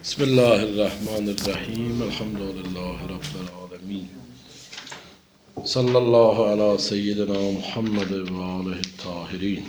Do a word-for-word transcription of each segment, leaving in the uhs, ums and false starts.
بسم الله الرحمن الرحیم. الحمد لله رب العالمین. صلی الله علی سیدنا محمد و آله الطاهرین.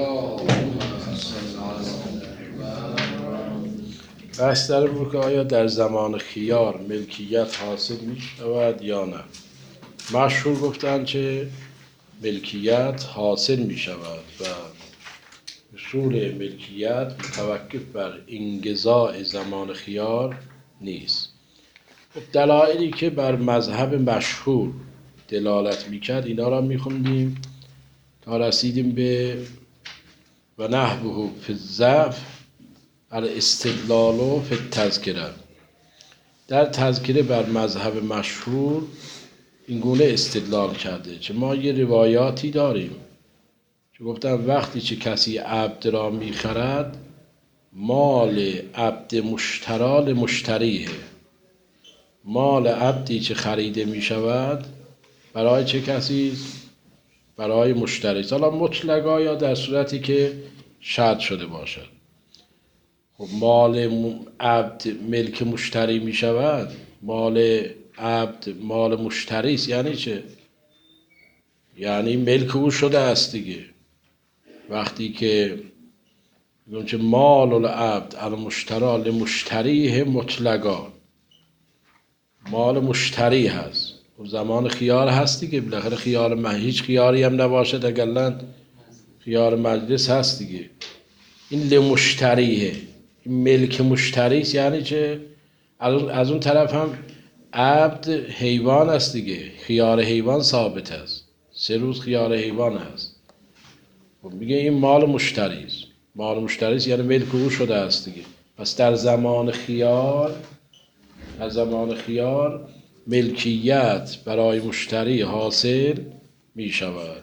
بحث در بود که آیا در زمان خیار ملکیت حاصل می شود یا نه. مشهور گفتن که ملکیت حاصل می شود و اصول ملکیت متوقف بر انقضاء زمان خیار نیست. دلایلی که بر مذهب مشهور دلالت میکرد اینا را میخوندیم تا رسیدیم به و نحوه فی الضعف الاستدلال فی التذکره. در تذکره بر مذهب مشهور این گونه استدلال کرده که ما یه روایاتی داریم که گفتن وقتی که کسی عبد را میخرد مال عبد مشترال مشتریه. مال عبدی که خریده میشود برای چه کسی؟ برای مشتری. حالا مطلقا یا در صورتی که شرط شده باشد. خب مال عبد ملک مشتری میشود، مال عبد مال مشتری است، یعنی چه؟ یعنی ملک او شده است دیگه. وقتی که میگم که مال العبد المشتری لمشتریه مطلقا، مال مشتری هست. و زمان خیار هست دیگه، بالاخره خیار ما هیچ خیاری هم نباشد اگرلند خیار مجلس هست دیگه. این لمشتریه، این ملک مشتری است. یعنی چه؟ از اون طرف هم عبد حیوان است دیگه، خیار حیوان ثابت است، سه روز خیار حیوان هست. خب میگه این مال مشتری است. مال مشتری است یعنی ملک او شده است دیگه. پس در زمان خیار در زمان خیار ملکیت برای مشتری حاصل می شود.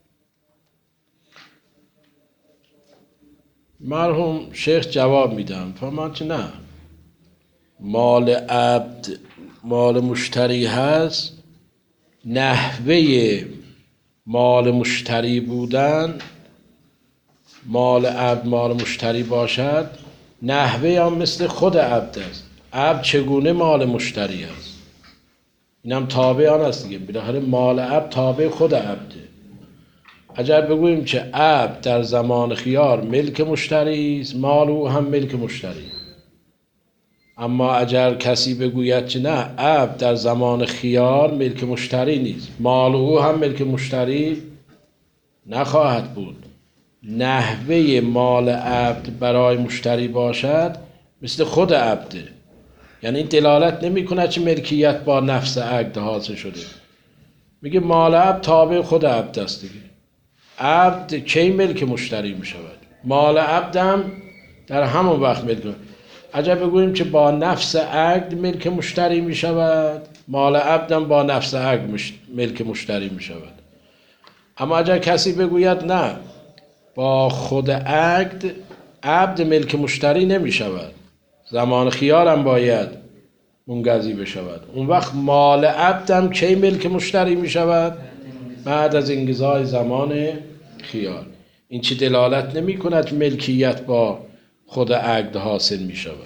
مرحوم شیخ جواب میدم فرمان که نه، مال عبد مال مشتری هست، نحوه مال مشتری بودن، مال عبد مال مشتری باشد، نحوه هم مثل خود عبد است. عبد چگونه مال مشتری است؟ این هم تابع آن است دیگه. بالاخره مال عبد تابع خود عبده. اگر بگوییم که عبد در زمان خیار ملک مشتری است، مال او هم ملک مشتری. اما اگر کسی بگوید که نه، عبد در زمان خیار ملک مشتری نیست، مال او هم ملک مشتری نخواهد بود. نحوه مال عبد برای مشتری باشد مثل خود عبده. یعنی این دلالت نمی کند که ملکیت با نفس عقد حاصل شده. میگه مال عبد تابع خود عبد است دیگه. عبد کی ملک مشتری می شود؟ مال عبد هم در همون وقت ملک. اگر بگوییم که با نفس عقد ملک مشتری می شود، مال عبد هم با نفس عقد ملک مشتری می شود. اما اگر کسی بگوید نه، با خود عقد عبد ملک مشتری نمی شود، زمان خیار هم باید منقضی بشود، اون وقت مال عبد هم کی ملک مشتری می شود؟ بعد از انقضای زمان خیار. این چی دلالت نمی کند ملکیت با خود عقد حاصل می شود.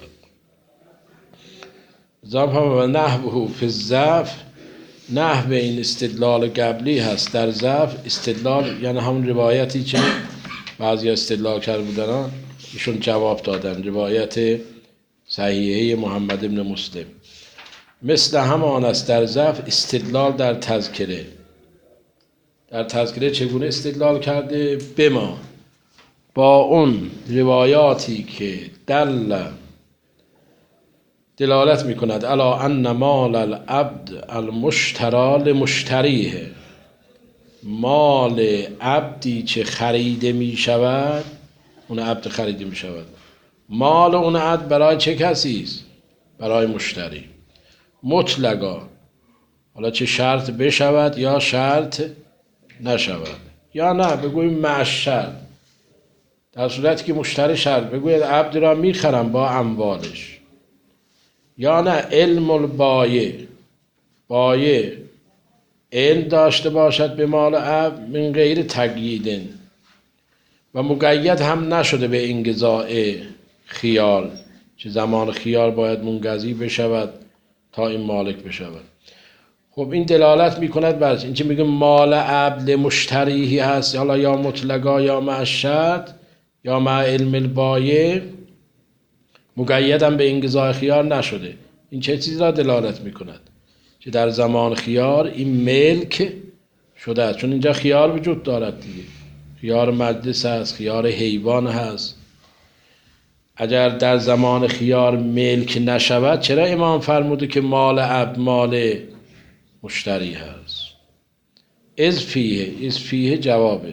و نحوه فی الضعف، نحو این استدلال قبلی هست در ضعف. استدلال یعنی همون روایتی که بعضی استدلال کرده بودن ایشون جواب دادن، روایت صحیحه محمد ابن مسلم. مثل همان است در ضعف استدلال در تذکره. در تذکره چگونه استدلال کرده؟ بما، با اون روایاتی که دل دلالت می کند الا ان مال العبد المشتری لمشتریه. مال عبدی که خریده می شود، اون عبد خریده می شود، مال اون عبد برای چه کسی است؟ برای مشتری. مطلقا، حالا چه شرط بشود یا شرط نشود، یا نه بگوییم مع شرط. در صورتی که مشتری شرط بگوید عبد را می خرم با اموالش، یا نه علم البایع، بایع علم داشته باشد به مال عبد من غیر تقیید و مقید هم نشده به انقضاء خیار چه زمان خیار باید منقضی بشود تا این مالک بشود. خب این دلالت میکند بر این که میگه مال عبد مشتریهی هست، حالا یا مطلقا یا مع شرط یا مع علم البایع، مقیدم به انقضاء خیار نشده. این چه چیزی را دلالت میکند؟ که در زمان خیار این ملک شده است، چون اینجا خیار وجود دارد دیگه، خیار مجلس هست، خیار حیوان هست. اگر در زمان خیار ملک نشود، چرا امام فرموده که مال عبد مال مشتری هست؟ از فیه، از فیه جوابه.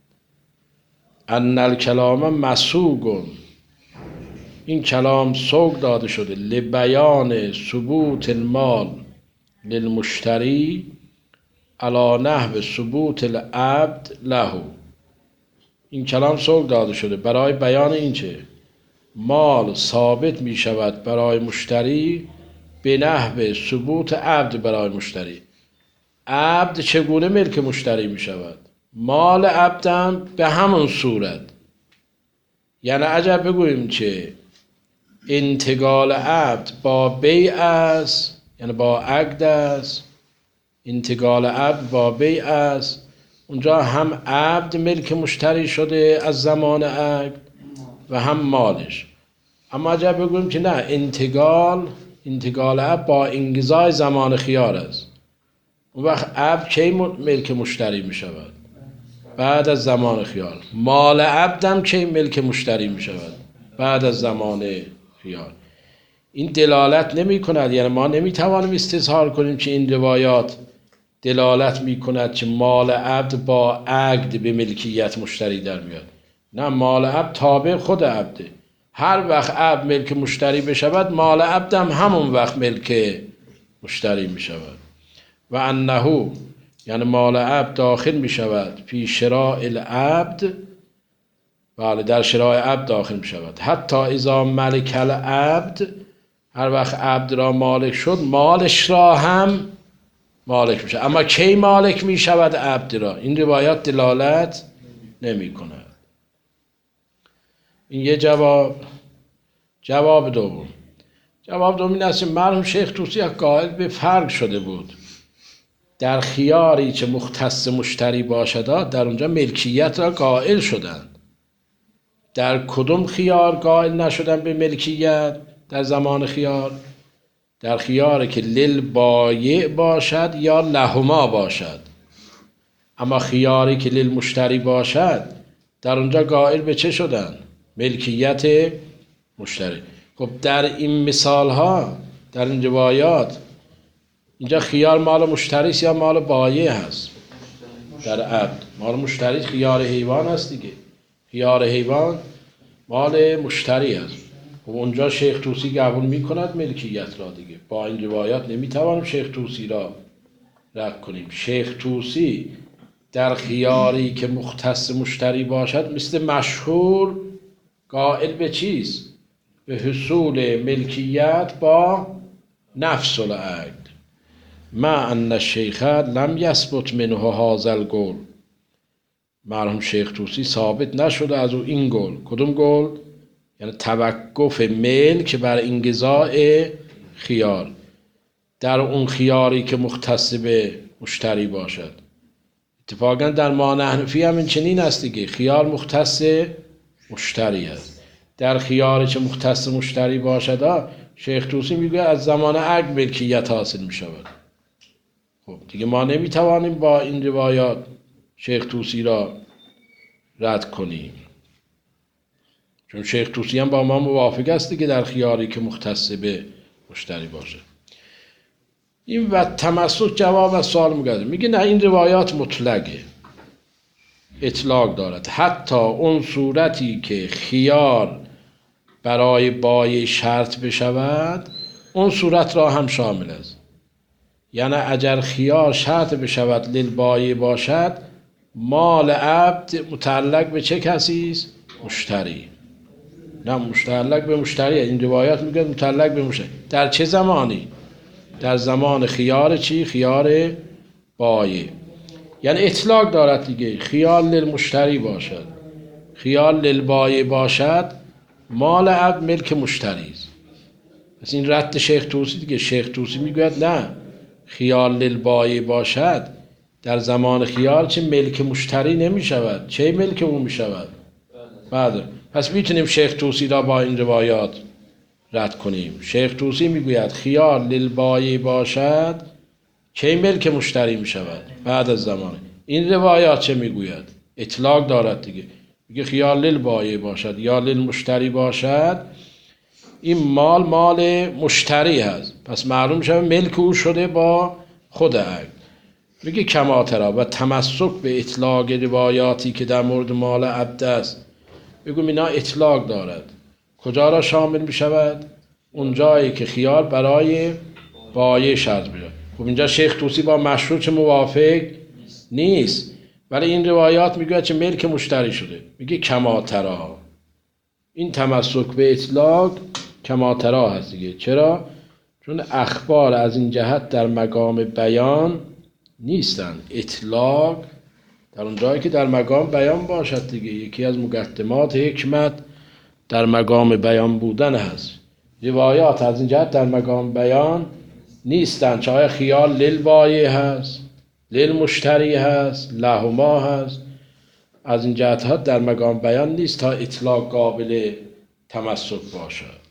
ان الکلام مسوق، این کلام سوق داده شده لبیان ثبوت المال للمشتری علی نحو ثبوت العبد له. این کلام سوق داده شده برای بیان این چه مال ثابت می شود برای مشتری به نحو ثبوت عبد برای مشتری. عبد چگونه ملک مشتری می شود؟ مال عبدم به همون صورت. یعنی اگر بگوییم که انتقال عبد با بیع است، یعنی با عقد است، انتقال عبد با بیع است، اونجا هم عبد ملک مشتری شده از زمان عقد و هم مالش. اما اگر بگوییم که نه، انتقال انتقال عبد با انقضای زمان خیار است، اون وقت عبد کی ملک مشتری می شود؟ بعد از زمان خیار. مال عبدم کی ملک مشتری می شود؟ بعد از زمان خیار. این دلالت نمی کند، یعنی ما نمی توانیم استظهار کنیم که این روایات دلالت می کند که مال عبد با عقد به ملکیت مشتری در میاد. نه، مال عبد تابع خود عبده. هر وقت عبد ملک مشتری بشود، مال عبدم همون وقت ملک مشتری می شود. و انه، یعنی مال عبد داخل می شود فی شراء العبد، بله در شراء عبد داخل می شود. حتی اذا ملک العبد، هر وقت عبد را مالک شد، مالش را هم مالک می شود. اما کی مالک می شود عبد را؟ این روایات دلالت نمی کند. این یه جواب. جواب دوم، جواب دوم این است که مرحوم شیخ طوسی قائل به فرق شده بود. در خیاری که مختص مشتری باشد، در اونجا ملکیت را قائل شدند. در کدوم خیار قائل نشدن به ملکیت در زمان خیار؟ در خیاری که لیل بایع باشد یا لهما باشد. اما خیاری که لیل مشتری باشد، در اونجا قائل به چه شدن؟ ملکیت مشتری. خب در این مثال ها، در این روایات، اینجا خیار مال مشتری است یا مال بایع هست؟ در عبد مال مشتری، خیار حیوان هست دیگه. خیار حیوان مال مشتری است. خب اونجا شیخ طوسی قبول میکند ملکیت را دیگه. با این روایات نمیتوانیم شیخ طوسی را رد کنیم. شیخ طوسی در خیاری که مختص مشتری باشد مثل مشهور قائل به چیست؟ به حصول ملکیت با نفس العقد. مع ان الشیخ لم یثبت منه هذا القول. مرحوم شیخ طوسی ثابت نشده از او این قول. کدوم قول؟ یعنی توقف ملک بر انقضاء خیار در اون خیاری که مختص به مشتری باشد. اتفاقا در ما حنفی هم این چنین است دیگه. خیار مختص مشتری است. در خیاری که مختص مشتری باشد، شیخ طوسی میگه از زمان عقد ملکیت حاصل می شود. خب دیگه ما نمیتوانیم با این روایات شیخ طوسی را رد کنیم، چون شیخ طوسی هم با ما موافق است دیگه در خیاری که مختص به مشتری باشه. این و تمسک جواب از سوال میگه میگه نه، این روایات مطلقه، اطلاق دارد. حتی اون صورتی که خیار برای بایع شرط بشود، اون صورت را هم شامل است. یعنی اگر خیار شرط بشود لیل بایع باشد، مال عبد متعلق به چه کسی است؟ مشتری. نه، متعلق به مشتری. این روایات میگه متعلق به مشتری. در چه زمانی؟ در زمان خیار چی؟ خیار بایع. یعنی اطلاق دارد دیگه. خیار لیل مشتری باشد، خیار لیل بایع باشد، مال عبد ملک مشتری است. پس این رد شیخ طوسی دیگه. شیخ طوسی میگوید نه، خیال للبایع باشد، در زمان خیال چه ملک مشتری نمی شود، چه ملک اون می شود. بعد پس میتونیم شیخ طوسی را با این روایات رد کنیم. شیخ طوسی میگوید خیال للبایع باشد چه ملک مشتری می شود بعد از زمان. این روایات چه میگوید؟ اطلاق دارد دیگه. میگه خیال للبایع باشد یا للمشتری باشد، این مال مال مشتری هست، پس معلوم شده ملک او شده با خود عقد. میگه کماترا و تمسک به اطلاق روایاتی که در مورد مال عبد است، بگو اینا اطلاق دارد. کجا را شامل می شود؟ اون جایی که خیال برای بایع شرط بشه. خب اینجا شیخ طوسی با مشروع چه موافق نیست، ولی این روایات میگه چه ملک مشتری شده. میگه کماترا، این تمسک به اطلاق کماترا هست دیگه. چرا؟ چون اخبار از این جهت در مقام بیان نیستن. اطلاق در اون جایی که در مقام بیان باشد دیگه. یکی از مقدمات حکمت در مقام بیان بودن هست. روایات از این جهت در مقام بیان نیستن. چه خیال للبایع هست، للمشتری هست، لهما هست، از این جهت ها در مقام بیان نیست تا اطلاق قابل تمسک باشد.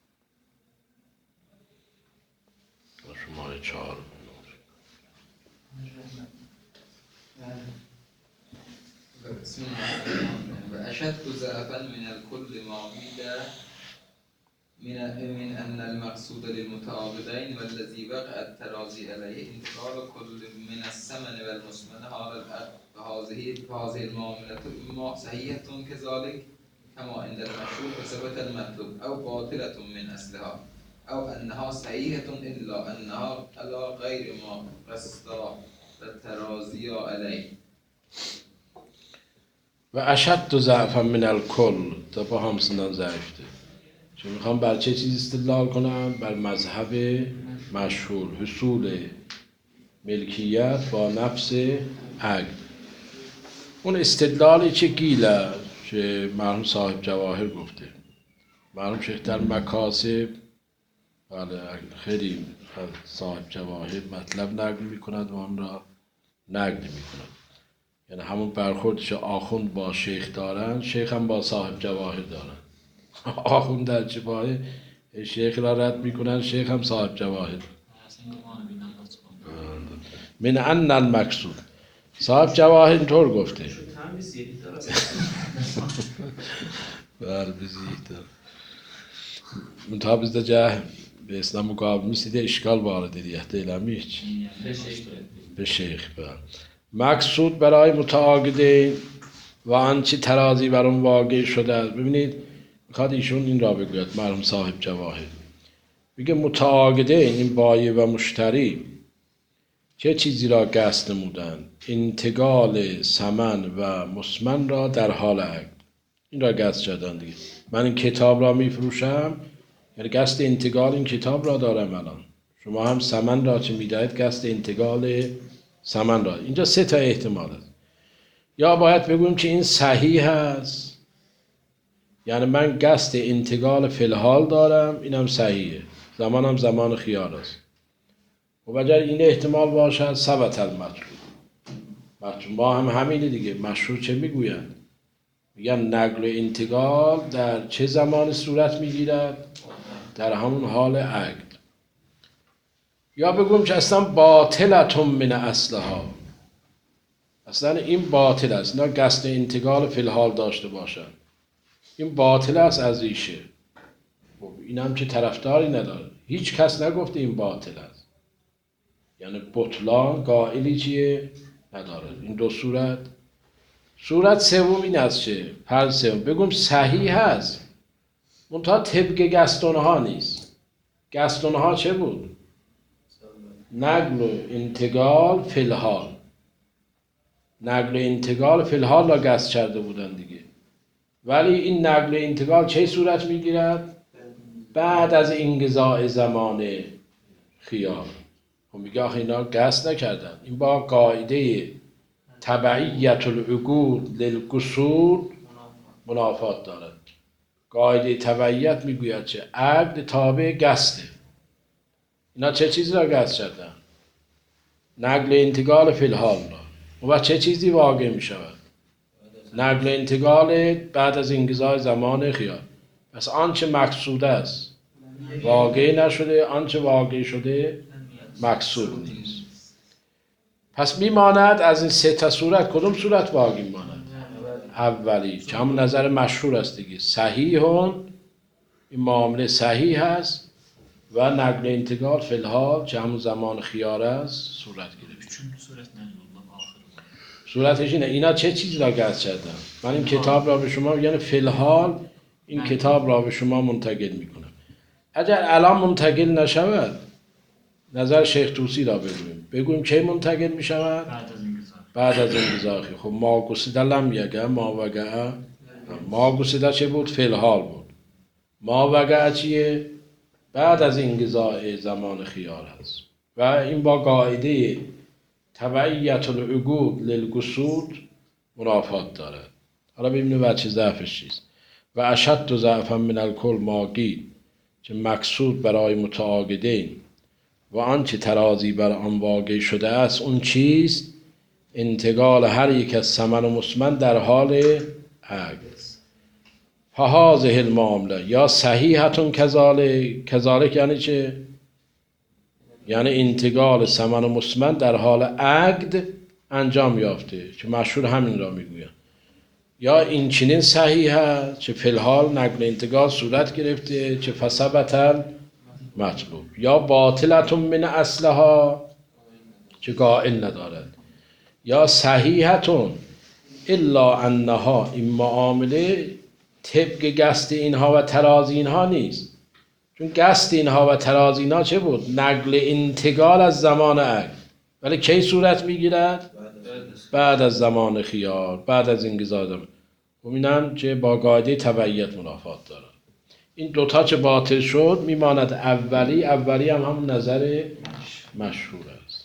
شماره چهار و اشد ضعفا من الكل ما من من ان المقصود للمتعاقدين والذي وقع التراضي عليه انتقال كل من الثمن والمثمن على العقد فهذه فهذه المعامله صحيحه كذلك كما عند المشروع بثبت المطلوب او باطله من اصلها او انها صحيحه الا انها على غير ما قصد التراضي عليه. و اشد ضعفا من الکل، تا با همسنان ضعیفته. چون میخوام بر چه چیز استدلال کنم؟ بر مذهب مشهور، حصول ملکیت با نفس عقد. اون استدلالی چه گیله که مرحوم صاحب جواهر گفته. مرحوم شیخ در مکاسب بله خیلی صاحب جواهر مطلب نقل میکند و آن را نقل میکند. یعنی همون برخوردش آخوند با شیخ دارن، شیخ هم با صاحب جواهر دارن. آخوند در جواهر شیخ را رد میکنن، شیخ هم صاحب جواهر. من ان المقصود، صاحب جواهر اینطور گفته. بله بزیده منتها bizde cah به اسلام مقابل میسیده اشکال وارده دیگه دیلمی هیچ به شیخ. بله مقصود برای متعاقدین و آنچه ترازی بر اون واقع شده است. ببینید میخواد ایشون این را بگوید مرحوم صاحب جواهر، میگه متعاقدین این بایع و مشتری چه چیزی را قصد نمودند؟ انتقال ثمن و مثمن را در حال عقد. این را قصد کردن دیگه. من این کتاب را میفروشم، یعنی قصد انتقال این کتاب را دارم الان. شما هم ثمن را چه میدهید؟ قصد انتقال ثمن را. اینجا سه تا احتمال است. یا باید بگویم که این صحیح هست، یعنی من قصد انتقال فی الحال دارم، اینم صحیحه، زمانم زمان خیار است. و اگر این احتمال باشد ثبت المطلوب. مطلوب ما هم همینه دیگه. مشروع چه میگویند؟ میگن نقل و انتقال در چه زمان صورت میگیرد؟ در همون حال عقد. یا بگویم که اصلا باطلتون من اصلها، اصلا این باطل است، نه قصد انتقال فی الحال داشته باشن، این باطل است از ریشه. خب این هم که طرفداری نداره، هیچ کس نگفته این باطل است، یعنی بطلان قائلی چیه نداره. این دو صورت. صورت سوم این است که هر سوم بگم صحیح هست، منتها طبق گستونها نیست. گستونها چه بود؟ نقل و انتقال فی الحال. نقل و انتقال فی الحال را قصد کرده بودن دیگه. ولی این نقل و انتقال چه صورت میگیرد؟ بعد از انقضاء زمان خیار. خب میگه آخه اینا قصد نکردن. این با قاعده تبعیت العقود للقصود منافات دارد. قاعده تبعیت میگوید چه عقد تابع قصده. اینا چه چیزی را قصد کردن؟ نقل انتقال فی الحال را. و چه چیزی واقع می شود؟ نقل انتقال بعد از انقضای زمان خیال. پس آنچه مقصود است واقع نشده، آنچه واقع شده مقصود نیست. پس میماند از این سه تا صورت کدوم صورت باقی ماند؟ اولی که همون نظر مشهور است دیگه، صحیحون، این معامله صحیح است و نقل انتقال فی الحال که همون زمان خیار است صورت گرفت. صورتش اینه. اینا چه چیزی را قصد کردن؟ من این کتاب را به شما یعنی فی الحال این کتاب را به شما منتقل میکنم. اگر الان منتقل نشود نظر شیخ طوسی را بگویم. بگویم کی منتقل میشود؟ بعد از انقضا. بعد از انقضا. خب ما گسیده لم یگه ما وگه. ما گسیده چه بود؟ فی الحال بود. ما وگه چیه؟ بعد از انقضاء زمان خیار است و این با قاعده تبعیت العقود للقصود منافات دارد. حالا ببینیم بچه ضعفش چیست. و اشد ضعفا من الکل ما قیل که مقصود برای متعاقدین و آنچه ترازی بر آن واقع شده است اون چیست؟ انتقال هر یک از ثمن و مسمن در حال عقد. فهذه المعامله یا صحیحتون کذالک. کذالک یعنی چه؟ یعنی انتقال ثمن و مسمن در حال عقد انجام یافته که مشهور همین را میگوید. یا این چنین صحیح است که فی الحال نقل انتقال صورت گرفته که فثبت مطلوب. یا باطلتون من اصلها که قائل ندارد. یا صحیحتون الا انها این معامله طبق قصد اینها و ترازی اینها نیست. چون قصد اینها و ترازی اینها چه بود؟ نقل انتقال از زمان عقد. ولی کی صورت میگیرد؟ بعد از زمان خیار، بعد از انقضای زمان. و اینم که با قاعده تبعیت منافات دارد. این دوتا چه باطل شد میماند اولی. اولی هم همون نظر مشهور است.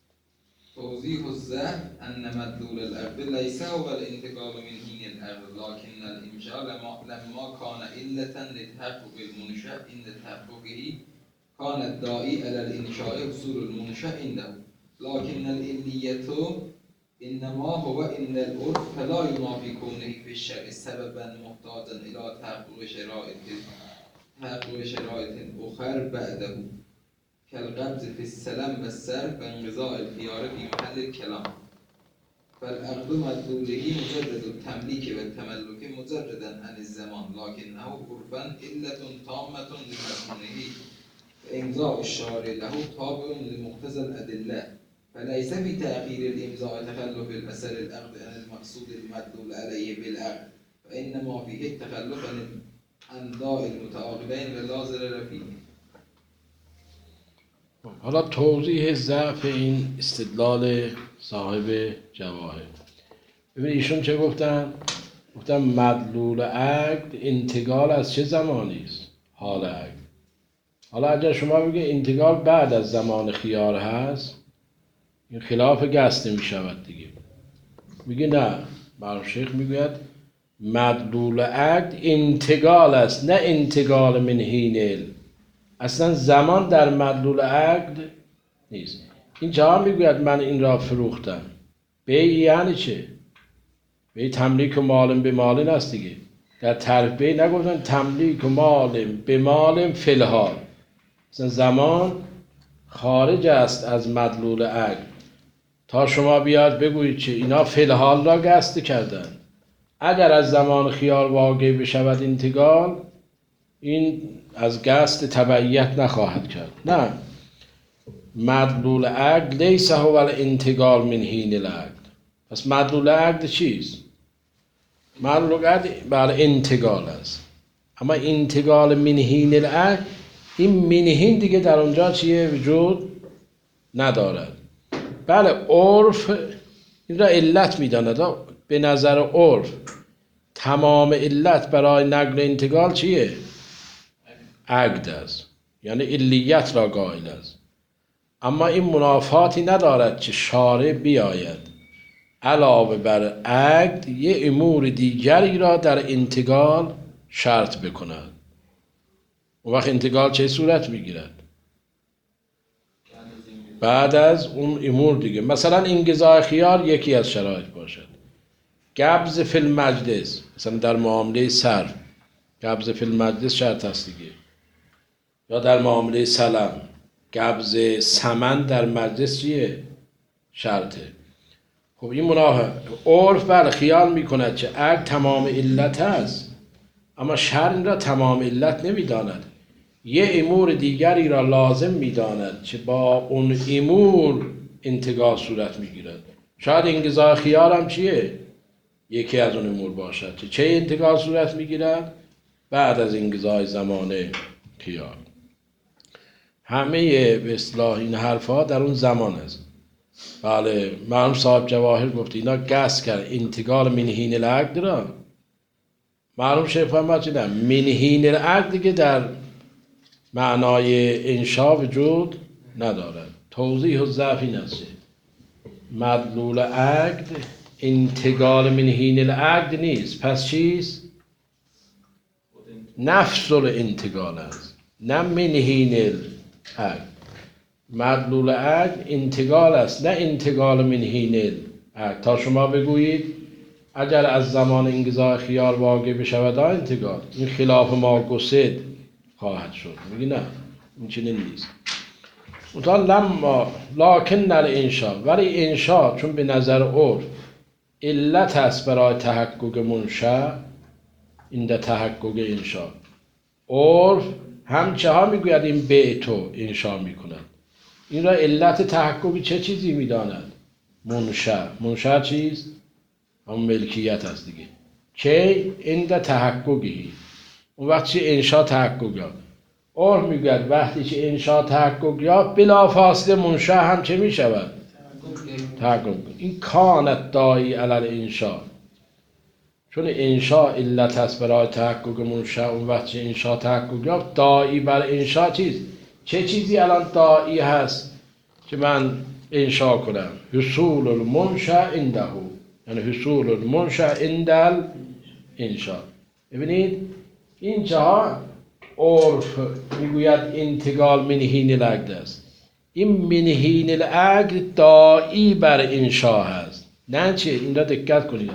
توضیح الزهر ان مدلول العقد ليس هو الانتقال من حين العقد لكن الانشاء لما, لما كان علة لتحقق المنشأ عند تحققه كان الداعي على الانشاء حصول المنشأ عنده لكن العلية انما هو ان العرف فلا ينافي كونه في الشرع سببا محتاجا الى تحقق شرائط تحقق شرائط اخر بعده كالقبض في السلم والصرف وانقضاء الخيار في محل الكلام فالعقد مدلوله مجرد التمليك والتملك مجردا عن الزمان لكنه عرفا علة تامة لمضمونه فإمضاء الشارع له تابع لمقتضى الأدلة فليس في تأخير الإمضاء تخلف الأثر العقد عن المقصود المدلول عليه بالعقد فإنما فيه التخلف عن داء المتعاقدين ولا ضرر فيه. حالا توضیح ضعف این استدلال صاحب جواهر. ببین ایشون چه گفتن؟ گفتن مدلول عقد انتقال از چه زمانی است؟ حال عقد. حالا اگر شما بگید انتقال بعد از زمان خیار هست این خلاف قصد می شود دیگه. میگه نه، معروف شیخ میگوید مدلول عقد انتقال است نه انتقال من حین علم. اصلا زمان در مدلول عقد نیست. این جا میگوید من این را فروختم. بیع یعنی چه؟ بیع تملیک و مالم به مالن است دیگه. در تعریف بیع نگفتن تملیک و مالم به مالم فی الحال. اصلا زمان خارج است از مدلول عقد. تا شما بیاد بگویید چه اینا فی الحال را قصد کردن. اگر از زمان خیار واقع بشود انتقال این از قصد تبعیت نخواهد کرد. نه، مدلول عقد لیس هو الانتقال من حین العقد. پس مدلول عقد چیست؟ مدلول عقد بر انتقال است. اما انتقال من حین العقد این من حین دیگه در اونجا چیه؟ وجود ندارد. بله عرف این را علت میداند. به نظر عرف تمام علت برای نقل انتقال چیه؟ عقد است. یعنی علیت را قائل است. اما این منافاتی ندارد که شارع بیاید علاوه بر عقد یه امور دیگری را در انتقال شرط بکند. اون وقت انتقال چه صورت میگیرد؟ بعد از اون امور دیگه. مثلا انقضاء خیار یکی از شرایط باشد. قبض فی المجلس، مثلا در معامله صرف قبض فی المجلس شرط است دیگه، یا در معامله سلم قبض ثمن در مجلس چیه؟ شرطه. خب این منافع عرف بر خیال میکند که عقد تمام علت است، اما شرع این را تمام علت نمیداند، یه امور دیگری را لازم میداند که با اون امور انتقال صورت میگیرد. شاید انقضاء خیار هم چیه؟ یکی از اون امور باشد که چه انتقال صورت میگیرد؟ بعد از انقضاء زمان خیار. همه به اصطلاح این حرفها در اون زمان است. بله، مرحوم صاحب جواهر گفت اینا قصد کرد انتقال من حین العقد را. مرحوم شیخ محمد چیدم من حین العقد دیگه در معنای انشا وجود ندارد. توضیح و ضعف این است مدلول عقد انتقال من حین العقد نیست، پس چیست؟ نفس الانتقال است، نه من حین العقد. مدلول عقد انتقال است، نه انتقال من حین العقد. تا شما بگویید اگر از زمان انقضاء خیار واقع بشود انتقال، این خلاف ما گسد خواهد شد. میگی نه این چنین نیست. منتها لما لکن الانشا، ولی انشا چون به نظر عرف علت است برای تحقق منشأ، این در تحقق انشا عرف همچه ها میگوید این بیتو انشا میکند. این را علت تحقق چه چیزی میداند؟ منشأ. منشأ چیست؟ همون ملکیت است دیگه. که این در تحققی، اون وقت چه انشا تحقق یافت. عرف میگوید وقتی که انشا تحقق یافت بلا فاصله منشأ هم چه میشود؟ تحقق. این کانت داعی علی الانشا، چون انشا علت است برای تحقق منشأ، اون وقت که انشا تحقق یافت داعی بر انشا چیز؟ چه چیزی الان داعی هست که من انشا کنم؟ حصول المنشأ عنده، یعنی حصول المنشأ عند الانشا. ببینید این جاها عرف میگوید انتقال من حین العقد است. این من حین العقد داعی بر انشا هست، نه چه؟ این را دقت کنید.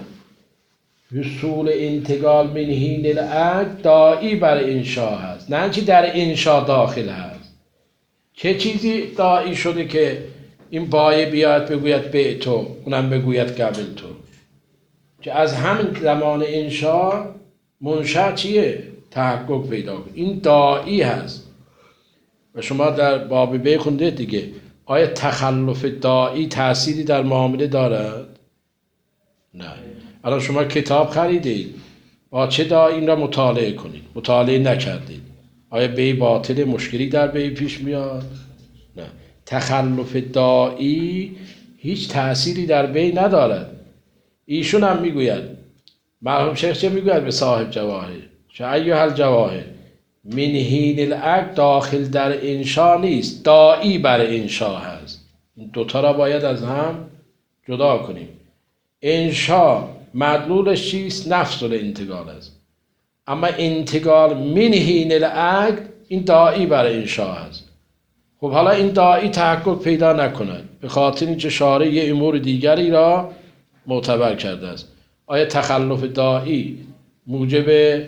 حصول انتقال من حین العقد داعی بر انشا هست، نه چه در انشا داخل هست. چه چیزی داعی شده که این بایه بیاد بگوید به تو، اونم بگوید قبل تو؟ که از همین زمان انشا منشأ چیه؟ تحقق پیدا کنه. این داعی هست. و شما در باب بی خونده دیگه، آیا تخلف داعی تأثیری در معامله دارد؟ نه. الان شما کتاب خریدید، با چه داعی این را مطالعه کنید؟ مطالعه نکردید، آیا بی باطل مشکلی در بی پیش میاد؟ نه. تخلف داعی هیچ تأثیری در بی ندارد. ایشون هم میگوید، مرحوم شیخ چه میگوید به صاحب جواهر؟ چه ایها الجواهر من حین العقد داخل در انشا نیست، داعی بر انشا هست. این دوتا را باید از هم جدا کنیم. انشا مدلولش چیست؟ نفس الانتقال است، اما انتقال من حین العقد این داعی بر انشا هست. خب حالا این داعی تحقق پیدا نکند به خاطر اینکه شارع یه امور دیگری را معتبر کرده است. آیا تخلف داعی موجب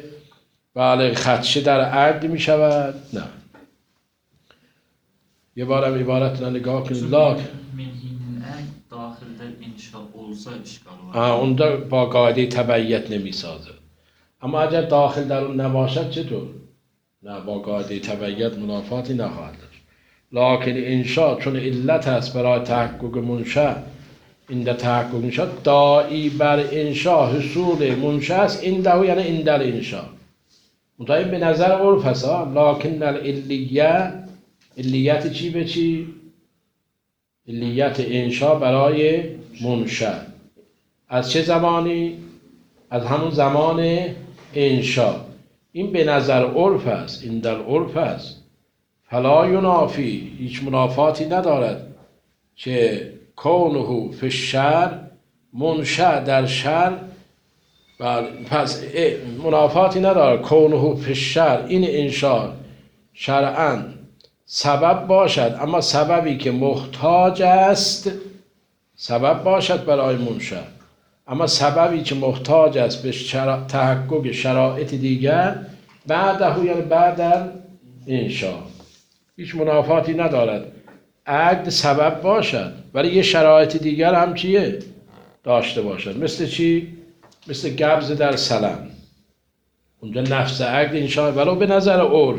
بله خدشه در عقد می شود؟ نه. یه بارم عبارت را نگاه کنید. لاک داخل در انشاء olsa اشکال آه اون با قاعده تبعیت نمی سازه. اما اگر داخل در اون نباشد چطور؟ نه، با قاعده تبعیت منافاتی نخواهد داشت. لکن انشاء چون علت است برای تحقق منشأ، این در تحقق منشأ داعی بر انشاء حصول منشأ است. این دهو یعنی این در انشاء مطابق به نظر عرف هست. لکن العلیه، علیت چی به چی؟ علیت انشاء برای منشأ از چه زمانی؟ از همون زمان انشاء. این به نظر عرف است، این در عرف است. فلا ینافی، هیچ منافاتی ندارد که کونه فی الشرع، منشأ در شرع بله پس منافاتی نداره کونه پیشتر این انشا شرعاً سبب باشد، اما سببی که محتاج است سبب باشد برای منشأ، اما سببی که محتاج است به شرا... تحقق شرایط دیگر بعده یعنی بعد از انشا هیچ منافاتی ندارد عقد سبب باشد ولی یه شرایط دیگر هم چیه داشته باشد. مثل چی؟ مثل قبض در سلم، اونجا نفس عقد انشا ولو به نظر عرف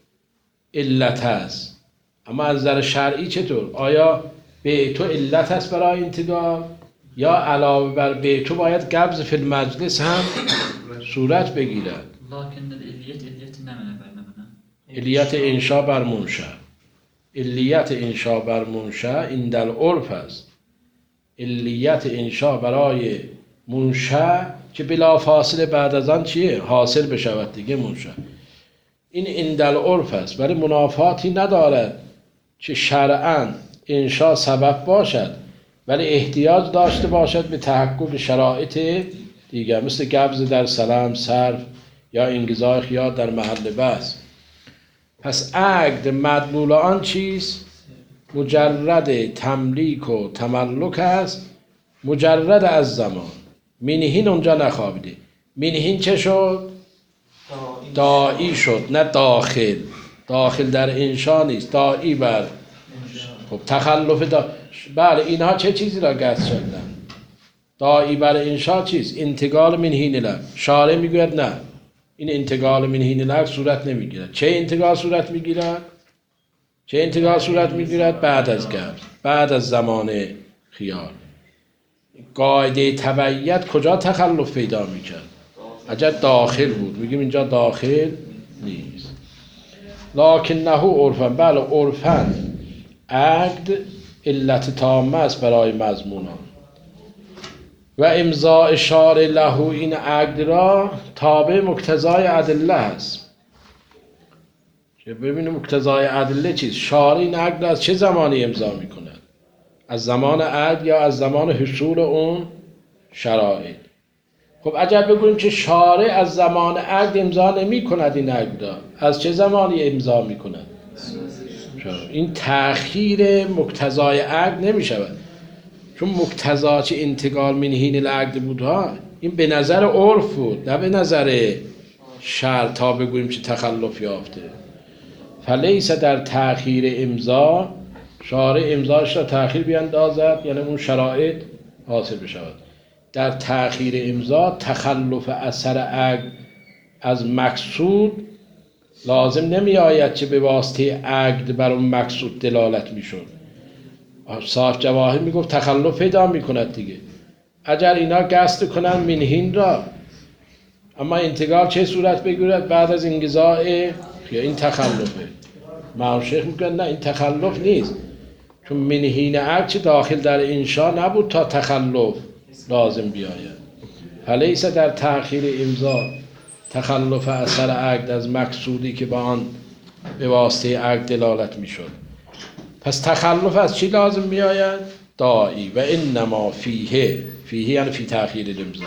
علت هست، اما از نظر شرعی چطور؟ آیا بیعتو علت هست برای انتقال یا علاوه بر بیعتو باید قبض فی المجلس هم صورت بگیرد؟ لكن الإليات إليات نمنا برنامنا علیت انشا بر منشأ، علیت انشا بر منشأ این در عرف است. علیت انشا برای منشأ که بلا فاصله بعد از آن چیه؟ حاصل بشود دیگه منشأ. این اندل عرف است ولی منافاتی ندارد که شرعاً انشا سبب باشد ولی احتیاج داشته باشد به تحقق شرایط دیگر مثل قبض در سلم، صرف یا انقضاء خیار در محل بس. پس عقد مدلول آن چیست؟ مجرد تملیک و تملک است، مجرد از زمان. منهین اونجا نخوابیده. منهین چه شد؟ داعی شد نه داخل. داخل در انشا نیست، داعی بر خب تخلف دا... بله اینها چه چیزی را قصد شدن؟ داعی بر انشا چیست؟ انتقال منهین لک. شارع میگوید نه این انتقال منهین لک صورت نمیگیرد. چه انتقال صورت میگیرد؟ چه انتقال صورت میگیرد؟ بعد از قبض، بعد از زمان خیار. قاعده تبعیت کجا تخلف پیدا میکرد؟ اگر داخل بود میگیم اینجا داخل نیست. لکن نهو عرفن، بله عرفن عقد علت تامه است برای مضمونان و امضاء شارع له این عقد را تابع مقتضای ادله است. که ببینیم مقتضای ادله چیست؟ شارع این عقد را از چه زمانی امضا میکند؟ از زمان عقد یا از زمان حصول اون شرایط؟ خب اگر بگوییم که شارع از زمان عقد امضا نمی کند این عقد را، از چه زمانی امضا می کند؟ این تأخیر مقتضای عقد نمی شود، چون مقتضا چه انتقال منهین العقد بود ها، این به نظر عرف بود نه به نظر شرع تا بگوییم که تخلف یافته. فلیس در تأخیر امضا، شارع امضاش را تأخیر بیندازد یعنی اون شرایط حاصل بشود. در تأخیر امضا تخلف اثر عقد از مقصود لازم نمی آید که به واسطه عقد بر اون مقصود دلالت می شد. صاحب جواهر می گفت تخلف پیدا می کند دیگه. اگر اینا قصد کنن منهین را، اما انتقال چه صورت بگیرد؟ بعد از انقضاء یا این تخلفه. امام شیخ می گفت نه این تخلف نیست، چون منهین عقد چه داخل در انشا نبود تا تخلف لازم بیاید. فلیس در تأخیر امضا تخلف اثر عقد از مقصودی که با آن به واسطه عقد دلالت می شد. پس تخلف از چی لازم می آید؟ داعی. و انما فیه، فیه یعنی فی تأخیر الامضا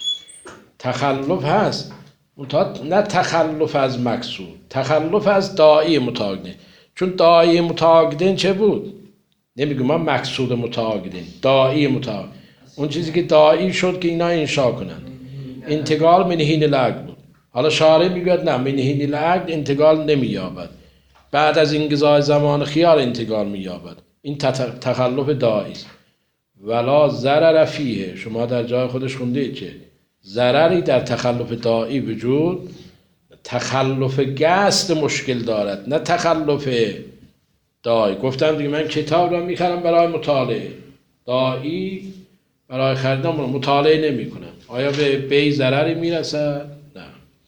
تخلف هست، نه تخلف از مقصود، تخلف از داعی متعاقدین. چون داعی متعاقدین چه بود؟ نمیگم ما مقصود متعاقدین، داعی متعاقدین اون چیزی که داعی شد که اینا انشا کنند. انتقال منهین العقد بود. حالا شارع میگوید نه منهین العقد انتقال نمییابد، بعد از انقضاء زمان خیار انتقال مییابد. این تخلف داعی است. ولا ضرر فیه، شما در جای خودش خوندید که ضرری در تخلف داعی وجود، تخلف قصد مشکل دارد نه تخلف داعی. گفتم دیگه من کتاب را میخرم برای مطالعه، داعی برای خریدن مطالعه نمی کنم. آیا به بی ضرری میرسد؟ نه.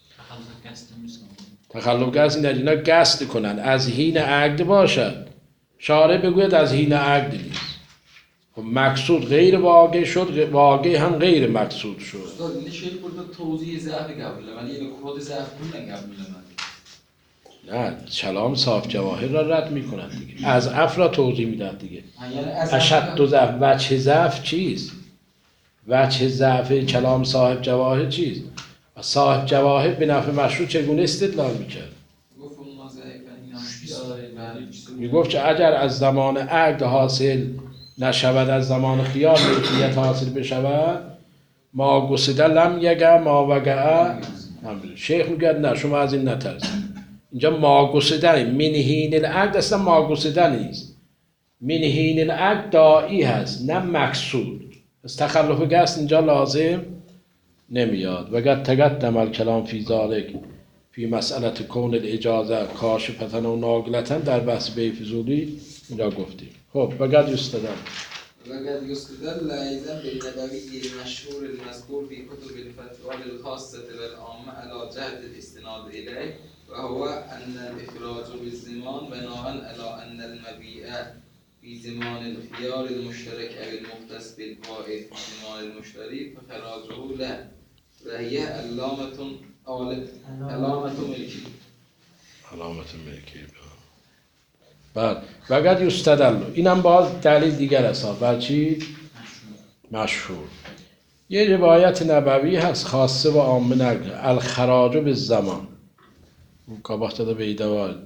تخلف قصد در اینا قصد کنند از حین عقد باشد. شارع بگوید از حین عقد نیست. خب مقصود غیر واقع شد، واقع هم غیر مقصود شد. استاد این شیخ burada توضیح ضعف قبول من یعنی خود ضعف کردن قبول من. نه کلام صاحب جواهر را رد میکنند دیگه. از اف را توضیح میدن دیگه. اشد دو ضعف، وجه ضعف چیست؟ وجه ضعف کلام صاحب جواهر چیست؟ صاحب جواهر به نفع مشروع چگونه استدلال میکرد؟ گفت اون ما ضعیفن اینا میگفت که اگر از زمان عقد حاصل نشود از زمان خیال ملکیت حاصل بشود ما گسده لم یگه ما وگه. شیخ میگه نه شما از این نترسید، اینجا ما گسده منهین العقد اصلا ما گسده نیست، منهین العقد دائی هست نه مقصود، از تخلف گست اینجا لازم نمیاد. وقد تقدم الکلام فی ذالک فی مسئله کون الاجازه کاشفتن و ناگلتن در بحث بیفضولی اینجا گفتیم. خب وقد یستدل وقد يستدل أيضا بالنبوي المشهور المذكور في كتب الفتوى للخاصة والعامة على جهة الاستناد إليه، وهو أن الإخراج بالزمان بناء على أن المبيع في زمان الخيار المشترك أو المختص بالبائع في زمان المشتري فخراجه له، وهي علامة علامة ملكي. علامت ملکی. بله وقد یستدل اینم باز دلیل دیگر است. بر چی؟ مشهور. یه روایت نبوی هست خاصه و عامه نگه الخراج به زمان کاباخت داده به ایده وارد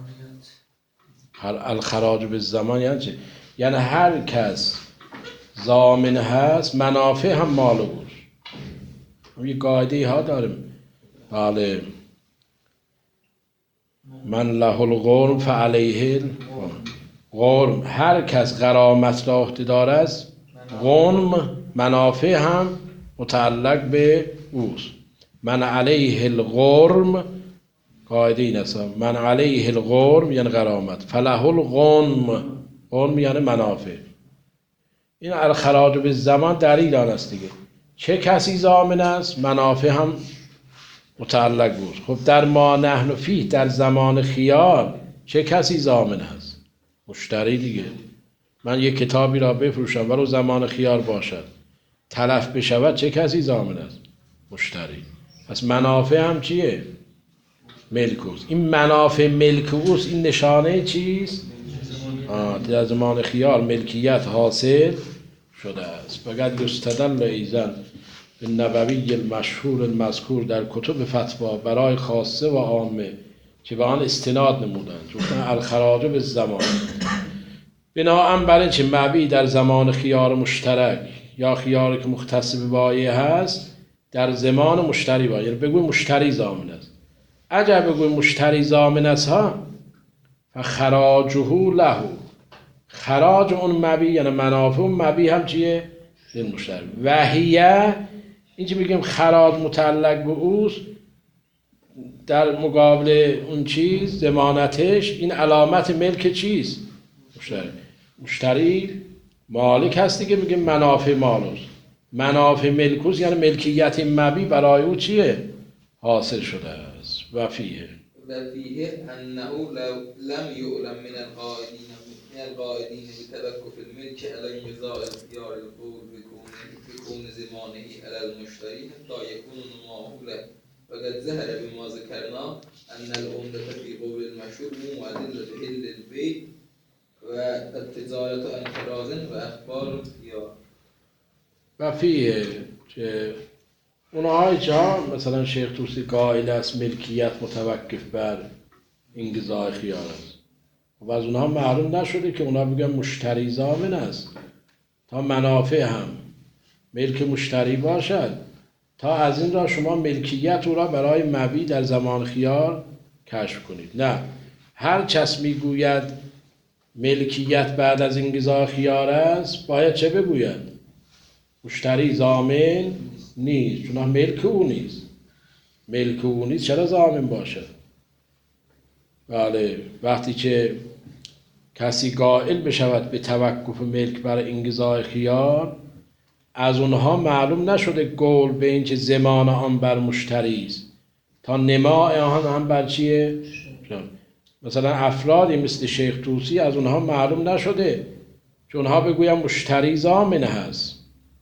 الخراج به زمان یعنی چی؟ یعنی هر کس ضامن هست منافع هم مال اوست. یه قاعده ها داریم. بله من له الغرم فعلیه الغرم، هر کس غرامت را عهده‌دار است غرم منافع هم متعلق به اوست. من علیه الغرم قاعده این است من علیه الغرم یعنی غرامت فله الغنم، غنم یعنی منافع. این الخراج به زمان دلیل آن است دیگه. چه کسی ضامن است منافع هم متعلق بود. خب در ما نحن فیه در زمان خیال چه کسی ضامن هست؟ مشتری دیگه. من یک کتابی را بفروشم ولو زمان خیال باشد تلف بشود چه کسی ضامن است؟ مشتری. پس منافع هم چیه؟ ملک اوست. این منافع ملک اوست این نشانه چیست؟ آه در زمان خیال ملکیت حاصل شده است. فقط یستدل ایزن به نبوی المشهور المذکور در کتب فتوا برای خاصه و عامه که به آن استناد نمودند گفتن الخراج به زمان بناهن بر اینکه مبیع در زمان خیار مشترک یا خیاری که مختص به بایع هست در زمان مشتری باید، یعنی بگوی مشتری ضامن است. اگر بگوی مشتری ضامن است ها فخراجه له، خراج اون مبیع یعنی منافع اون مبیع هم چیه؟ این مشتری. وحیه اینجا میگیم خراج متعلق به اوست در مقابل اون چیز ضمانتش این علامت ملک چیست؟ مشتری. مشتری مالک هست دیگه میگیم منافع مالوست. منافع ملکوست یعنی ملکیت مبیع برای او چیه؟ حاصل شده است. و فیه و فیه انه لم یعلم من القائدین من القائدین بتلکف الملک علی انقضاء اختیار القول بكون زمانه على المشتري حتى يكون نماه له. وقد ظهر بما ذكرنا أن العمدة في قول المشهور معادل حل البيع والتجارة عن طراز وأخبار الخيار. و فیه که اونهایی جا مثلا شیخ توسی قائل است ملکیت متوقف بر انقضاء خیار است و از اونها معلوم نشده که اونها بگن مشتری ضامن است تا منافع هم ملک مشتری باشد تا از این را شما ملکیت او را برای مبیع در زمان خیار کشف کنید. نه، هر کس میگوید ملکیت بعد از انقضاء خیار است باید چه بگوید؟ مشتری ضامن نیست چون ملک او نیست. ملک او نیست چرا ضامن باشد؟ بله وقتی که کسی قائل بشود به توقف ملک برای انقضاء خیار از اونها معلوم نشده قول به این که زمان آن بر مشتری است تا نماء آن هم بر چیه؟ مثلا افرادی مثل شیخ توسی از اونها معلوم نشده چون اونها بگویم مشتری ضامن هست.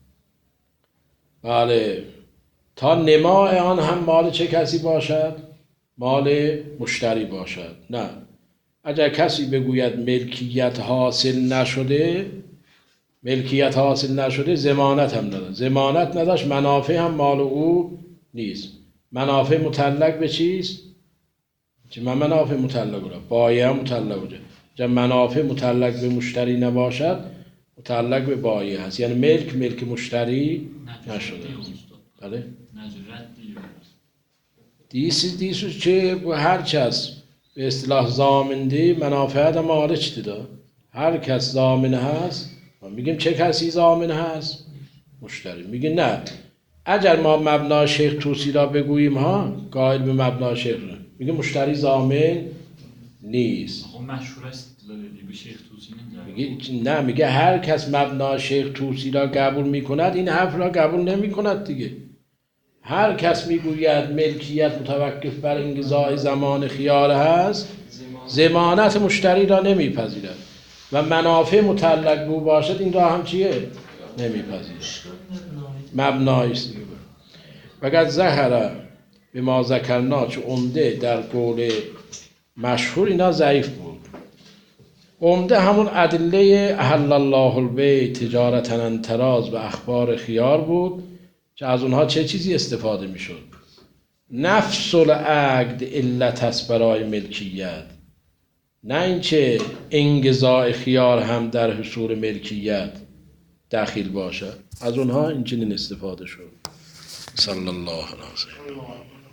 بله تا نماء آن هم مال چه کسی باشد؟ مال مشتری باشد. نه، اگر کسی بگوید ملکیت حاصل نشده ملکیت حاصل نشده ضمانت هم نداشت، ضمانت نداشت، منافع هم مال او نیست. منافع متعلق به چیست؟ چه من منافع متعلق بوده، بایع متعلق بوده. جب منافع متعلق به مشتری نباشد متعلق به بایع هست، یعنی ملک ملک مشتری نشده. بله؟ نجرت دیو. دیسی دیسو چه هر کس به اصطلاح ضامنده منافع ده مالک دیده. هر کس ضامن هست، ما میگیم چه کسی ضامن هست؟ مشتری. میگه نه، اگر ما مبنا شیخ توسی را بگوییم ها، قائل به مبنا شیخ را، میگه مشتری ضامن نیست. خب مشهور است به شیخ توسی نمیگه. میگه نه، میگه هر کس مبنا شیخ توسی را قبول میکند این حرف را قبول نمیکند دیگه. هر کس میگوید ملکیت متوقف بر انقضاء زمان خیار هست، ضمانت مشتری را نمیپذیرد و منافع متعلق به او باشد این را هم چیه؟ نمیپذیرد. مبنایی است دیگه. وقد ظهر به ما ذکرنا، چه عمده در قول مشهور اینا ضعیف بود. عمده همون ادله احل الله البیع تجارتا عن تراض و اخبار خیار بود که از اونها چه چیزی استفاده میشد؟ نفس العقد علت است برای ملکیت، نه اینکه انقضاء خیار هم در حصول ملکیت دخیل باشد. از اونها اینچنین استفاده شد. صلی الله علیه و سلم.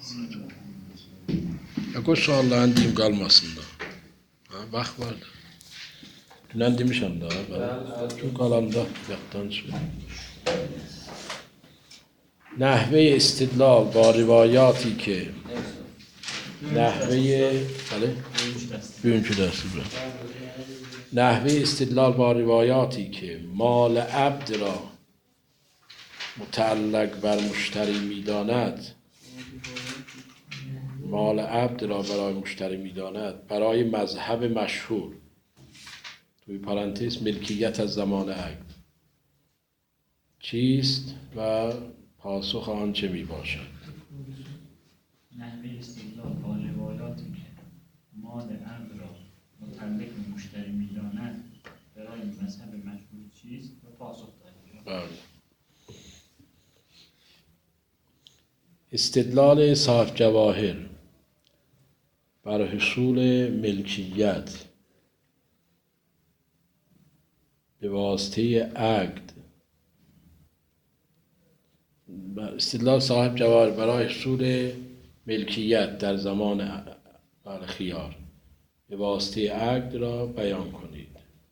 Ako sualların diyeyim kalmasın da. Ha, bak var da. Dünden demişim daha. Çünkü kalamda yaktan çıkıyor. نحوه استدلال با روایاتی که نحوه بله بیونچه درسی برد نحوه استدلال با روایاتی که مال عبد را متعلق بر مشتری میداند، مال عبد را برای مشتری میداند، برای مذهب مشهور توی پرانتز ملکیت از زمان عقد چیست و پاسخ آن چه می باشد؟ نحوه استدلال با روایاتی که مال عبد را متعلق به مشتری میداند برای مذهب مشهور چیست و پاسخ دهید. استدلال صاحب جواهر بر حصول ملکیت به واسطه عقد، استدلال صاحب جواهر برای حصول ملکیت در زمان خیار به واسطه عقد را بیان کنید.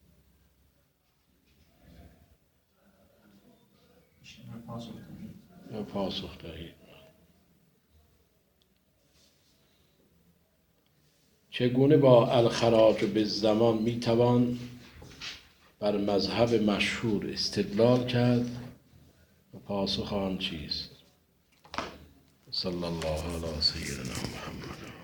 یا پاسخ دهید. چگونه با الخراج به زمان میتوان بر مذهب مشهور استدلال کرد و پاسخ آن چیست؟ صلی الله علی سیدنا محمد.